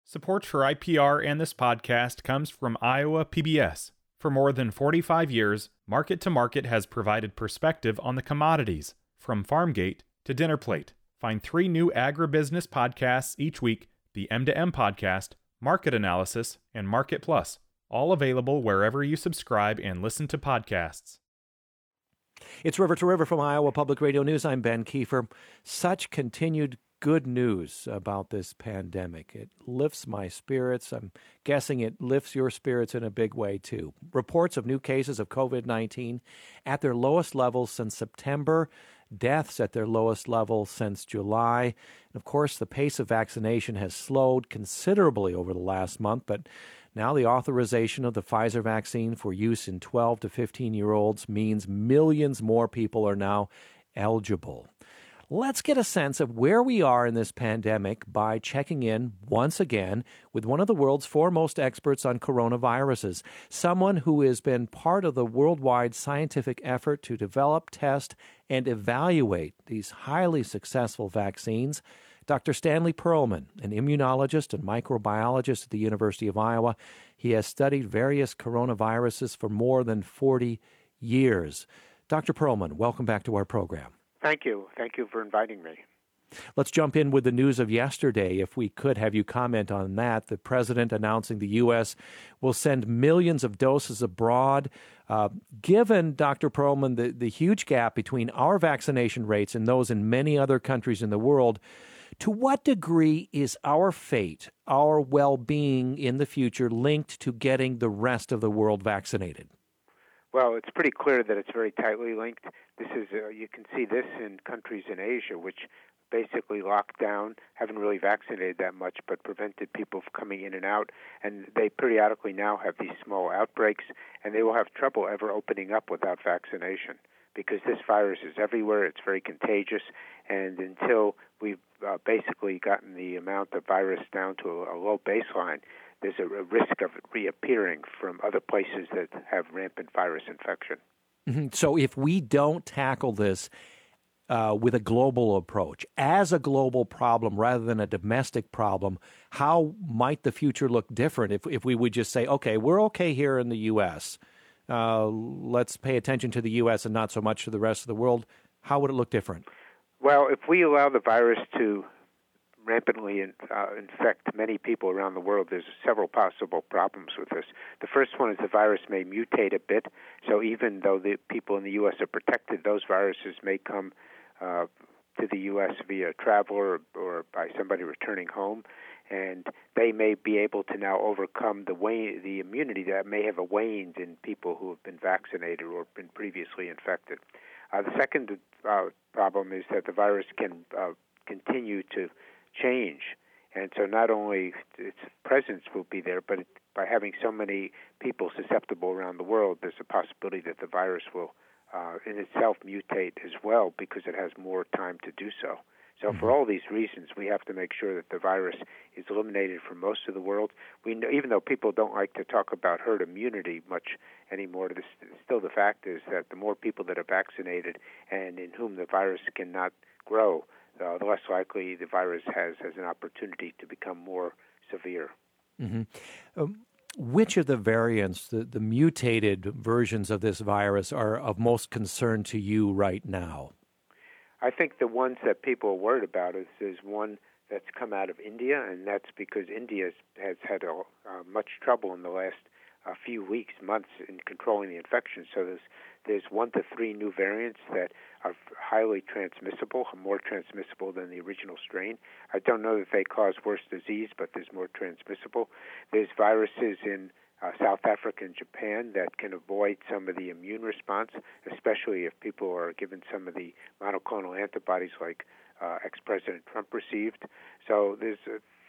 Support for IPR and this podcast comes from Iowa PBS. For more than 45 years, Market to Market has provided perspective on the commodities, from farm gate to dinner plate. Find 3 new agribusiness podcasts each week: the M2M podcast, Market Analysis, and Market Plus, all available wherever you subscribe and listen to podcasts. It's River to River from Iowa Public Radio News. I'm Ben Kiefer. Such continued good news about this pandemic. It lifts my spirits. I'm guessing it lifts your spirits in a big way, too. Reports of new cases of COVID-19 at their lowest levels since September, deaths at their lowest level since July. And of course, the pace of vaccination has slowed considerably over the last month, but now the authorization of the Pfizer vaccine for use in 12 to 15-year-olds means millions more people are now eligible. Let's get a sense of where we are in this pandemic by checking in once again with one of the world's foremost experts on coronaviruses, someone who has been part of the worldwide scientific effort to develop, test, and evaluate these highly successful vaccines. Dr. Stanley Perlman, an immunologist and microbiologist at the University of Iowa. He has studied various coronaviruses for more than 40 years. Dr. Perlman, welcome back to our program. Thank you. Thank you for inviting me. Let's jump in with the news of yesterday. If we could have you comment on that, the president announcing the U.S. will send millions of doses abroad. Given, Dr. Perlman, the huge gap between our vaccination rates and those in many other countries in the world, to what degree is our fate, our well-being in the future linked to getting the rest of the world vaccinated? Well, it's pretty clear that it's very tightly linked. This is you can see this in countries in Asia, which basically locked down, haven't really vaccinated that much, but prevented people from coming in and out. And they periodically now have these small outbreaks, and they will have trouble ever opening up without vaccination, because this virus is everywhere. It's very contagious, and until we've basically gotten the amount of virus down to a low baseline, there's a risk of it reappearing from other places that have rampant virus infection. Mm-hmm. So if we don't tackle this with a global approach, as a global problem rather than a domestic problem, how might the future look different if we would just say, okay, we're okay here in the U.S., let's pay attention to the U.S. and not so much to the rest of the world? How would it look different? Well, if we allow the virus to rampantly infect many people around the world, there's several possible problems with this. The first one is the virus may mutate a bit, so even though the people in the U.S. are protected, those viruses may come to the U.S. via travel or by somebody returning home, and they may be able to now overcome the immunity that may have waned in people who have been vaccinated or been previously infected. The second problem is that the virus can continue to change, and so not only its presence will be there, but by having so many people susceptible around the world, there's a possibility that the virus will in itself mutate as well, because it has more time to do so. So for all these reasons, we have to make sure that the virus is eliminated from most of the world. We know, even though people don't like to talk about herd immunity much anymore, still the fact is that the more people that are vaccinated and in whom the virus cannot grow, the less likely the virus has an opportunity to become more severe. Mm-hmm. Which of the variants, the mutated versions of this virus, are of most concern to you right now? I think the ones that people are worried about is one that's come out of India, and that's because India has had much trouble in the last few weeks, months, in controlling the infection. So there's 1 to 3 new variants that are highly transmissible, more transmissible than the original strain. I don't know that they cause worse disease, but there's more transmissible. There's viruses in South Africa and Japan that can avoid some of the immune response, especially if people are given some of the monoclonal antibodies like ex-President Trump received. So there's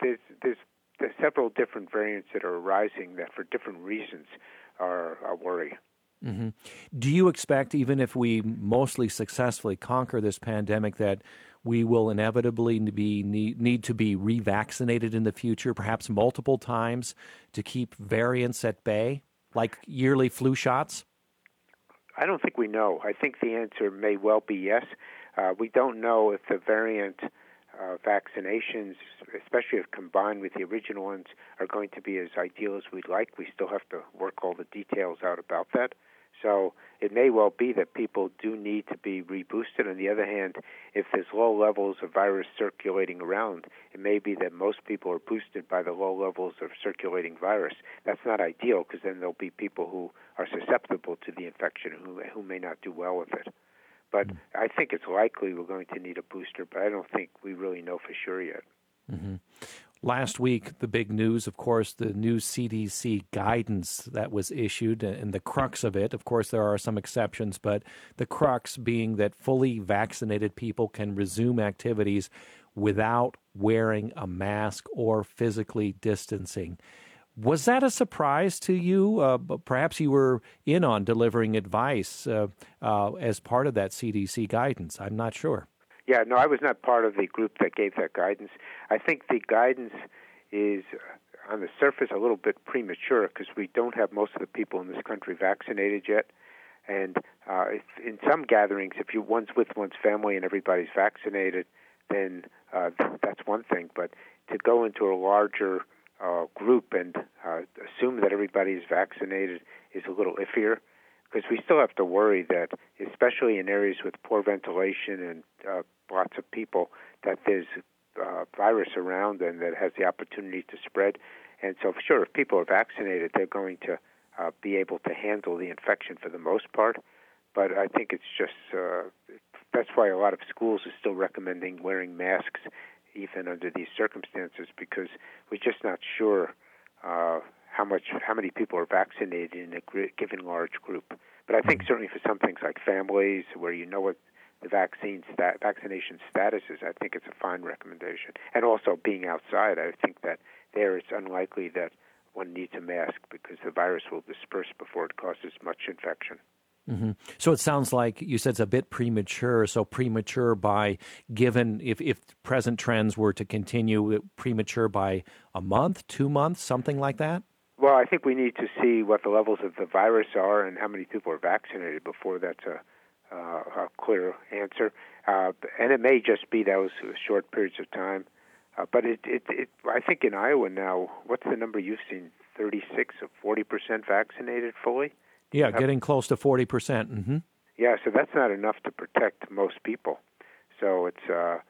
several different variants that are arising that for different reasons are a worry. Mm-hmm. Do you expect, even if we mostly successfully conquer this pandemic, that we will inevitably need to be revaccinated in the future, perhaps multiple times, to keep variants at bay, like yearly flu shots? I don't think we know. I think the answer may well be yes. We don't know if the variant vaccinations, especially if combined with the original ones, are going to be as ideal as we'd like. We still have to work all the details out about that. So it may well be that people do need to be reboosted. On the other hand, if there's low levels of virus circulating around, it may be that most people are boosted by the low levels of circulating virus. That's not ideal, because then there'll be people who are susceptible to the infection who may not do well with it. But I think it's likely we're going to need a booster, but I don't think we really know for sure yet. Mm-hmm. Last week, the big news, of course, the new CDC guidance that was issued, and the crux of it, of course, there are some exceptions, but the crux being that fully vaccinated people can resume activities without wearing a mask or physically distancing. Was that a surprise to you? Perhaps you were in on delivering advice as part of that CDC guidance. I'm not sure. Yeah, no, I was not part of the group that gave that guidance. I think the guidance is, on the surface, a little bit premature because we don't have most of the people in this country vaccinated yet. And in some gatherings, if one's with one's family and everybody's vaccinated, then that's one thing. But to go into a larger group and assume that everybody is vaccinated is a little iffier, because we still have to worry that, especially in areas with poor ventilation and lots of people, that there's virus around and that has the opportunity to spread. And so, sure, if people are vaccinated, they're going to be able to handle the infection for the most part. But I think it's just that's why a lot of schools are still recommending wearing masks even under these circumstances, because we're just not sure how many people are vaccinated in a given large group. But I think certainly for some things like families, where you know what the vaccination status is, I think it's a fine recommendation. And also being outside, I think that there it's unlikely that one needs a mask because the virus will disperse before it causes much infection. Mm-hmm. So it sounds like you said it's a bit premature. So premature by, given if present trends were to continue, premature by a month, 2 months, something like that? Well, I think we need to see what the levels of the virus are and how many people are vaccinated before that's a clear answer. And it may just be those short periods of time. But I think in Iowa now, what's the number you've seen? 36 or 40% vaccinated fully? Yeah, getting close to 40%. Mm-hmm. Yeah, so that's not enough to protect most people. So it's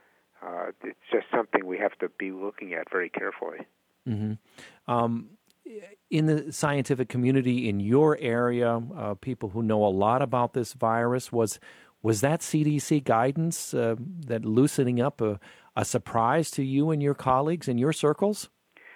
just something we have to be looking at very carefully. Mm-hmm. In the scientific community in your area, people who know a lot about this virus, was that CDC guidance, that loosening up, a surprise to you and your colleagues in your circles?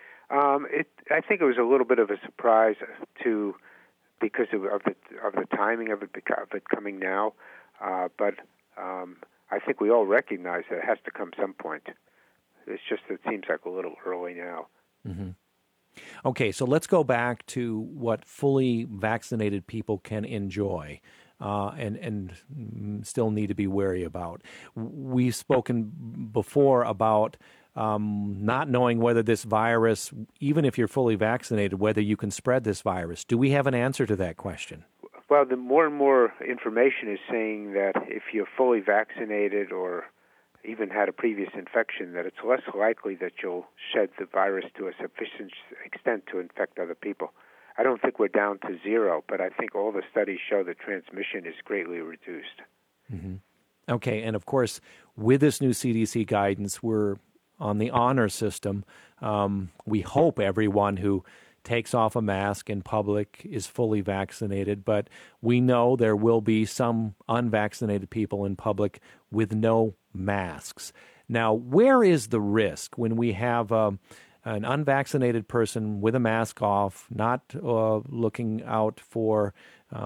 I think it was a little bit of a surprise because of the timing of it coming now, but I think we all recognize that it has to come some point. It's just it seems like a little early now. Mm-hmm. Okay, so let's go back to what fully vaccinated people can enjoy and still need to be wary about. We've spoken before about not knowing whether this virus, even if you're fully vaccinated, whether you can spread this virus. Do we have an answer to that question? Well, the more and more information is saying that if you're fully vaccinated or even had a previous infection, that it's less likely that you'll shed the virus to a sufficient extent to infect other people. I don't think we're down to zero, but I think all the studies show that transmission is greatly reduced. Mm-hmm. Okay, and of course, with this new CDC guidance, we're on the honor system. We hope everyone who takes off a mask in public is fully vaccinated, but we know there will be some unvaccinated people in public with no masks. Now, where is the risk when we have an unvaccinated person with a mask off, not looking out for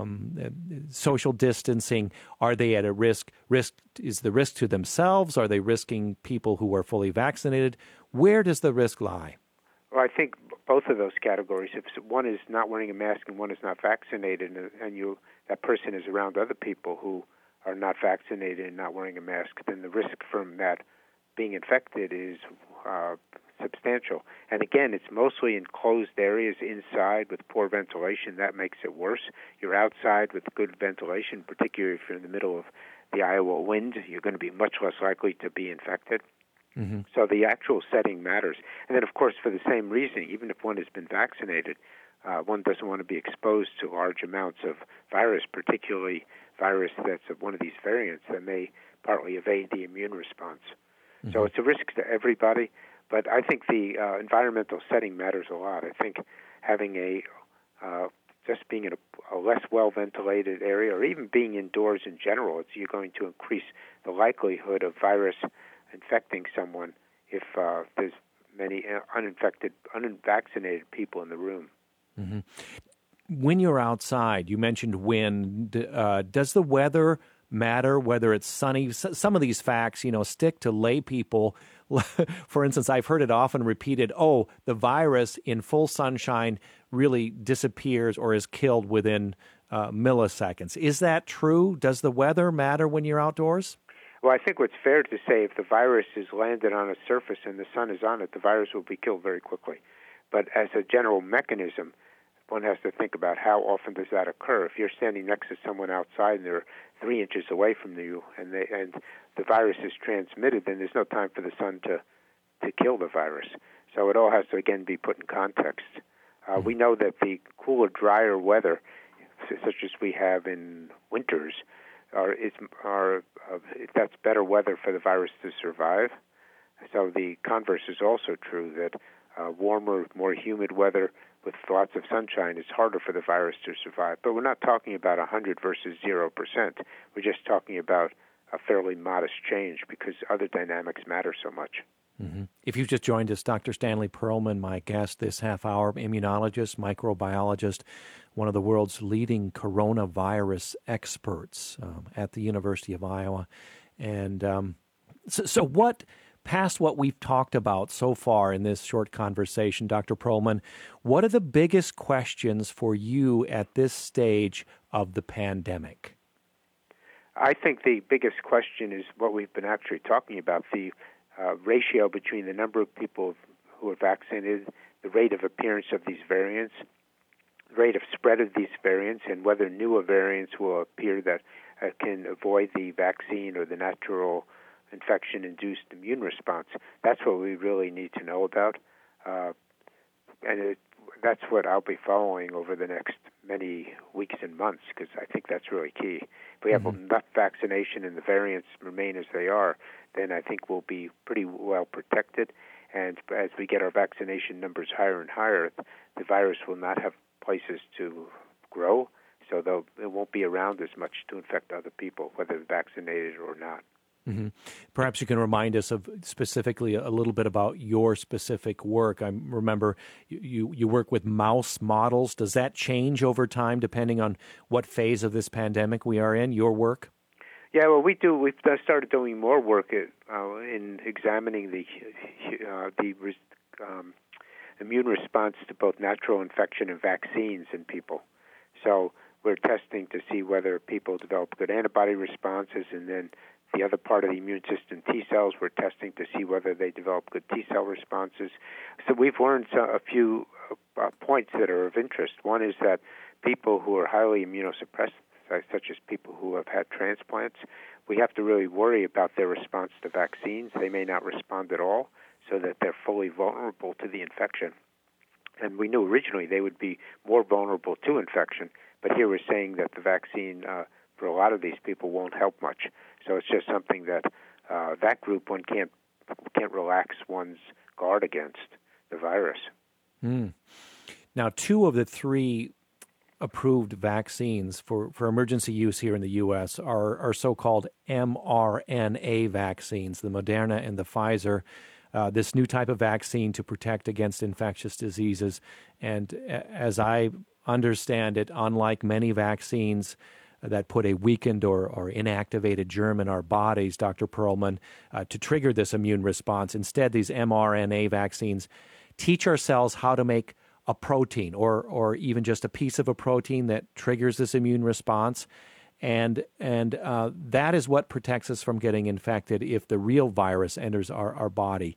social distancing? Are they at a risk? Is the risk to themselves? Are they risking people who are fully vaccinated? Where does the risk lie? Well, I think both of those categories. If one is not wearing a mask and one is not vaccinated, and that person is around other people who are not vaccinated and not wearing a mask, then the risk from that being infected is substantial. And again, it's mostly in closed areas inside with poor ventilation. That makes it worse. You're outside with good ventilation, particularly if you're in the middle of the Iowa wind, you're going to be much less likely to be infected. So the actual setting matters. And then, of course, for the same reason, even if one has been vaccinated, one doesn't want to be exposed to large amounts of virus, particularly virus that's of one of these variants that may partly evade the immune response. So it's a risk to everybody, but I think the environmental setting matters a lot. I think having just being in a less well-ventilated area, or even being indoors in general, you're going to increase the likelihood of virus infecting someone if there's many unvaccinated people in the room. When you're outside, you mentioned wind. Does the weather matter, whether it's sunny? Some of these facts, stick to lay people. For instance, I've heard it often repeated, the virus in full sunshine really disappears or is killed within milliseconds. Is that true? Does the weather matter when you're outdoors? Well, I think what's fair to say, if the virus is landed on a surface and the sun is on it, the virus will be killed very quickly. But as a general mechanism, one has to think about how often does that occur. If you're standing next to someone outside and they're 3 inches away from you and the virus is transmitted, then there's no time for the sun to kill the virus. So it all has to, again, be put in context. We know that the cooler, drier weather, such as we have in winters, that's better weather for the virus to survive. So the converse is also true, that warmer, more humid weather with lots of sunshine is harder for the virus to survive. But we're not talking about 100 versus 0%. We're just talking about a fairly modest change because other dynamics matter so much. If you've just joined us, Dr. Stanley Perlman, my guest this half hour, immunologist, microbiologist, one of the world's leading coronavirus experts at the University of Iowa. And so what, past what we've talked about so far in this short conversation, Dr. Perlman, what are the biggest questions for you at this stage of the pandemic? I think the biggest question is what we've been actually talking about, the ratio between the number of people who are vaccinated, the rate of appearance of these variants, the rate of spread of these variants, and whether newer variants will appear that can avoid the vaccine or the natural infection-induced immune response. That's what we really need to know about, that's what I'll be following over the next many weeks and months, because I think that's really key. If we have enough vaccination and the variants remain as they are, then I think we'll be pretty well protected. And as we get our vaccination numbers higher and higher, the virus will not have places to grow, so it won't be around as much to infect other people, whether they're vaccinated or not. Perhaps you can remind us of specifically a little bit about your specific work. I remember you work with mouse models. Does that change over time depending on what phase of this pandemic we are in, your work? Yeah, well, we do. We've started doing more work in examining the immune response to both natural infection and vaccines in people. So we're testing to see whether people develop good antibody responses, and then the other part of the immune system, T cells, we're testing to see whether they develop good T cell responses. So we've learned a few points that are of interest. One is that people who are highly immunosuppressed, such as people who have had transplants, we have to really worry about their response to vaccines. They may not respond at all, so that they're fully vulnerable to the infection. And we knew originally they would be more vulnerable to infection, but here we're saying that the vaccine for a lot of these people won't help much. So it's just something that that group one can't relax one's guard against the virus. Now, 2 of the 3 approved vaccines for emergency use here in the U.S. are so-called mRNA vaccines, the Moderna and the Pfizer, this new type of vaccine to protect against infectious diseases. And as I understand it, unlike many vaccines that put a weakened or inactivated germ in our bodies, Dr. Perlman, to trigger this immune response, instead these mRNA vaccines teach our cells how to make a protein or even just a piece of a protein that triggers this immune response. And that is what protects us from getting infected if the real virus enters our body.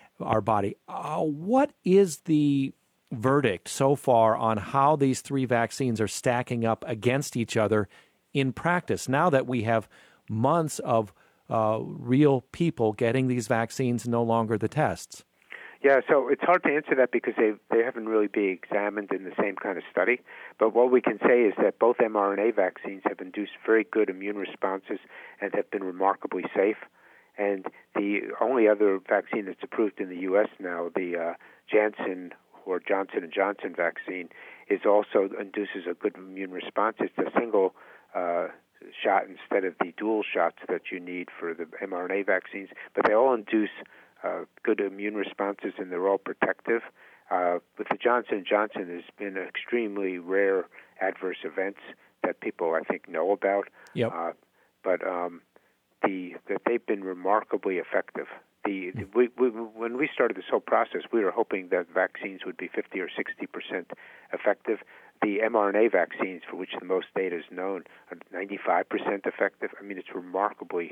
What is the verdict so far on how these 3 vaccines are stacking up against each other in practice, now that we have months of real people getting these vaccines, no longer the tests? Yeah, so it's hard to answer that because they haven't really been examined in the same kind of study. But what we can say is that both mRNA vaccines have induced very good immune responses and have been remarkably safe. And the only other vaccine that's approved in the U.S. now, the Janssen or Johnson & Johnson vaccine, is also induces a good immune response. It's a single shot instead of the dual shots that you need for the mRNA vaccines, but they all induce good immune responses, and they're all protective. With the Johnson & Johnson, there's been extremely rare adverse events that people, I think, know about. Yep. But that they've been remarkably effective. When we started this whole process, we were hoping that vaccines would be 50 or 60% effective. The mRNA vaccines, for which the most data is known, are 95% effective. I mean, it's remarkably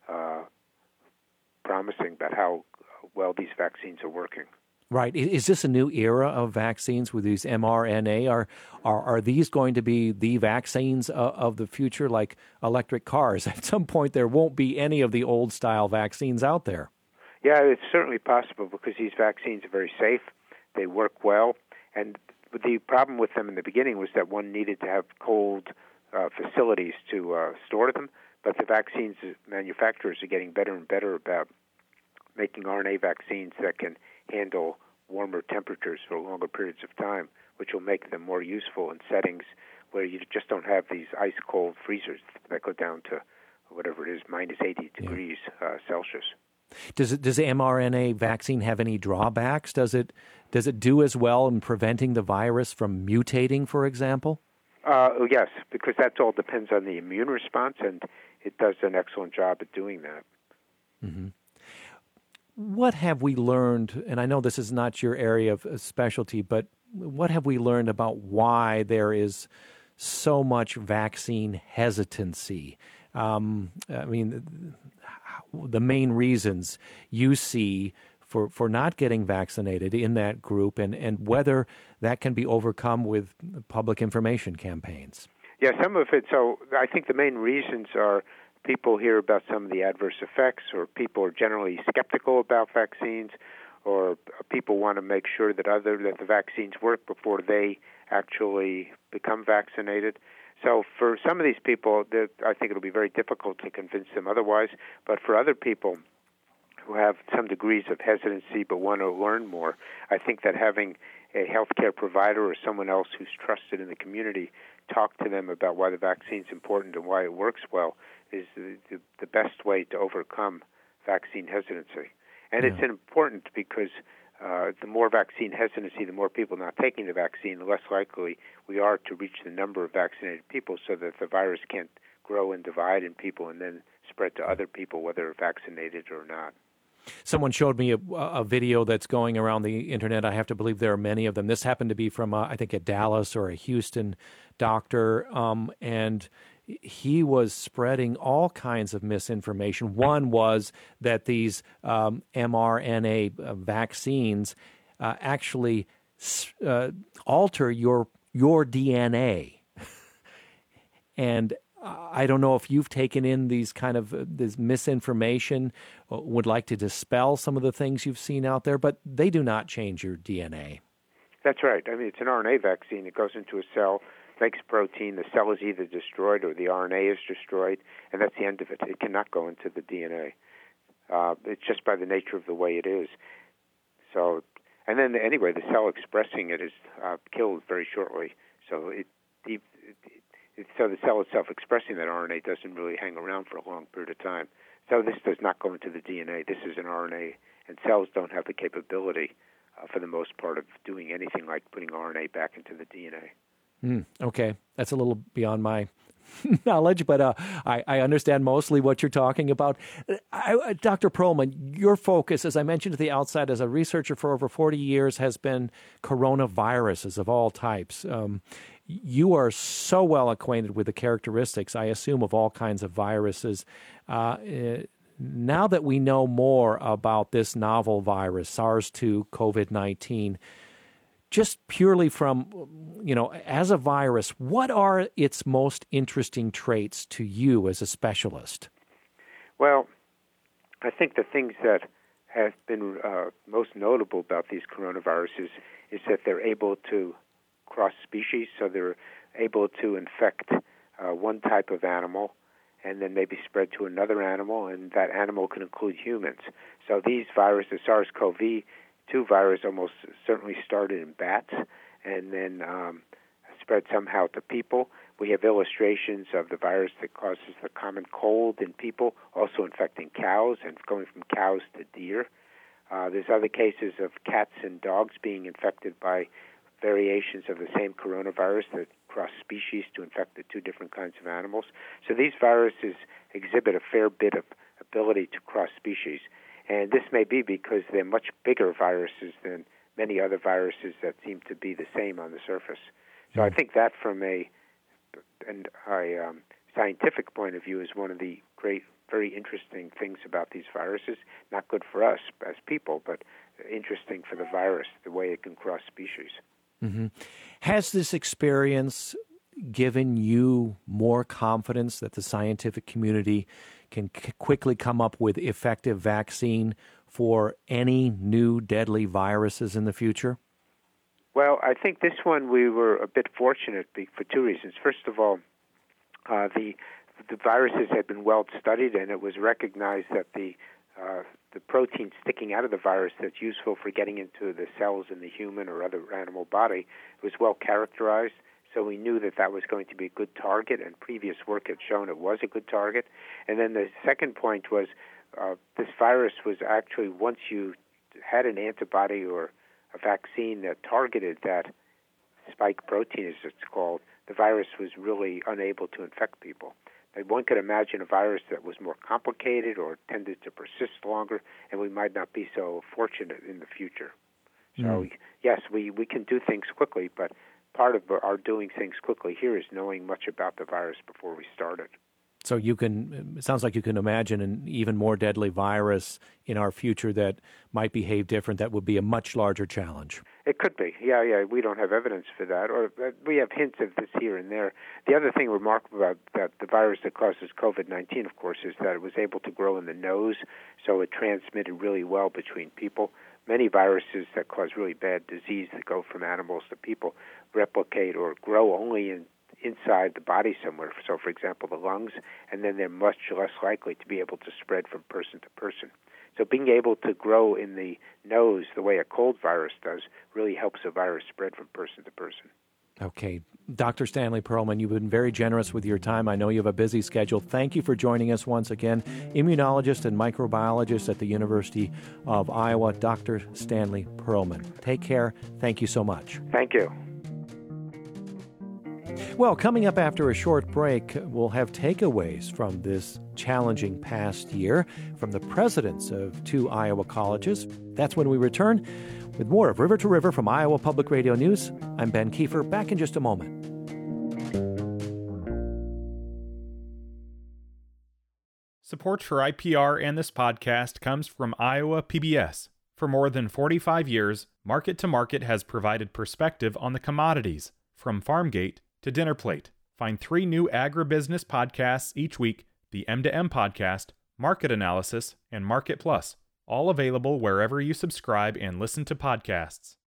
promising about how well these vaccines are working. Right. Is this a new era of vaccines with these mRNA? Are these going to be the vaccines of the future, like electric cars? At some point, there won't be any of the old-style vaccines out there. Yeah, it's certainly possible because these vaccines are very safe. They work well. And the problem with them in the beginning was that one needed to have cold facilities to store them. But the vaccines manufacturers are getting better and better about making RNA vaccines that can handle warmer temperatures for longer periods of time, which will make them more useful in settings where you just don't have these ice-cold freezers that go down to whatever it is, minus 80 degrees Celsius. Does the mRNA vaccine have any drawbacks? Does it do as well in preventing the virus from mutating, for example? Yes, because that all depends on the immune response, and it does an excellent job at doing that. Mm-hmm. What have we learned, and I know this is not your area of specialty, but what have we learned about why there is so much vaccine hesitancy? I mean, the main reasons you see for not getting vaccinated in that group, and whether that can be overcome with public information campaigns. Yeah, some of it. So I think the main reasons are people hear about some of the adverse effects, or people are generally skeptical about vaccines, or people want to make sure that the vaccines work before they actually become vaccinated. So for some of these people, I think it'll be very difficult to convince them otherwise. But for other people who have some degrees of hesitancy but want to learn more, I think that having a healthcare provider or someone else who's trusted in the community talk to them about why the vaccine's important and why it works well is the best way to overcome vaccine hesitancy. And it's important because the more vaccine hesitancy, the more people not taking the vaccine, the less likely we are to reach the number of vaccinated people so that the virus can't grow and divide in people and then spread to other people, whether vaccinated or not. Someone showed me a video that's going around the internet. I have to believe there are many of them. This happened to be from, I think, a Dallas or a Houston doctor, and he was spreading all kinds of misinformation. One was that these mRNA vaccines actually alter your DNA. And I don't know if you've taken in these kind of this misinformation, would like to dispel some of the things you've seen out there, but they do not change your DNA. That's right. I mean, it's an RNA vaccine. It goes into a cell, makes protein. The cell is either destroyed or the RNA is destroyed, and that's the end of it. It cannot go into the DNA. It's just by the nature of the way it is. So, and then anyway, the cell expressing it is killed very shortly. So so the cell itself expressing that RNA doesn't really hang around for a long period of time. So this does not go into the DNA. This is an RNA, and cells don't have the capability, for the most part, of doing anything like putting RNA back into the DNA. Okay, that's a little beyond my knowledge, but I understand mostly what you're talking about. Dr. Perlman, your focus, as I mentioned at the outset, as a researcher for over 40 years, has been coronaviruses of all types. You are so well acquainted with the characteristics, I assume, of all kinds of viruses. Now that we know more about this novel virus, SARS-2, COVID-19, just purely from, as a virus, what are its most interesting traits to you as a specialist? Well, I think the things that have been most notable about these coronaviruses is that they're able to cross species, so they're able to infect one type of animal and then maybe spread to another animal, and that animal can include humans. So these viruses, the SARS-CoV-2 virus almost certainly started in bats and then spread somehow to people. We have illustrations of the virus that causes the common cold in people, also infecting cows and going from cows to deer. There's other cases of cats and dogs being infected by variations of the same coronavirus that cross species to infect the two different kinds of animals. So these viruses exhibit a fair bit of ability to cross species. And this may be because they're much bigger viruses than many other viruses that seem to be the same on the surface. So I think that from a scientific point of view is one of the great, very interesting things about these viruses. Not good for us as people, but interesting for the virus, the way it can cross species. Mm-hmm. Has this experience given you more confidence that the scientific community can quickly come up with effective vaccine for any new deadly viruses in the future? Well, I think this one we were a bit fortunate for two reasons. First of all, the viruses had been well studied, and it was recognized that the protein sticking out of the virus that's useful for getting into the cells in the human or other animal body was well characterized. So we knew that that was going to be a good target, and previous work had shown it was a good target. And then the second point was this virus was actually, once you had an antibody or a vaccine that targeted that spike protein, as it's called, the virus was really unable to infect people. And one could imagine a virus that was more complicated or tended to persist longer, and we might not be so fortunate in the future. So, yes, we can do things quickly, but part of our doing things quickly here is knowing much about the virus before we start it. So it sounds like you can imagine an even more deadly virus in our future that might behave different, that would be a much larger challenge. It could be. Yeah. We don't have evidence for that, or we have hints of this here and there. The other thing remarkable about that the virus that causes COVID-19, of course, is that it was able to grow in the nose, so it transmitted really well between people. Many viruses that cause really bad disease that go from animals to people replicate or grow only inside the body somewhere, so for example the lungs, and then they're much less likely to be able to spread from person to person. So being able to grow in the nose the way a cold virus does really helps a virus spread from person to person. Okay. Dr. Stanley Perlman, you've been very generous with your time. I know you have a busy schedule. Thank you for joining us once again. Immunologist and microbiologist at the University of Iowa, Dr. Stanley Perlman. Take care. Thank you so much. Thank you. Well, coming up after a short break, we'll have takeaways from this challenging past year from the presidents of two Iowa colleges. That's when we return with more of River to River from Iowa Public Radio News. I'm Ben Kiefer, back in just a moment. Support for IPR and this podcast comes from Iowa PBS. For more than 45 years, Market to Market has provided perspective on the commodities, from farm gate to dinner plate. Find 3 new agribusiness podcasts each week: the M2M podcast, Market Analysis, and Market Plus, all available wherever you subscribe and listen to podcasts.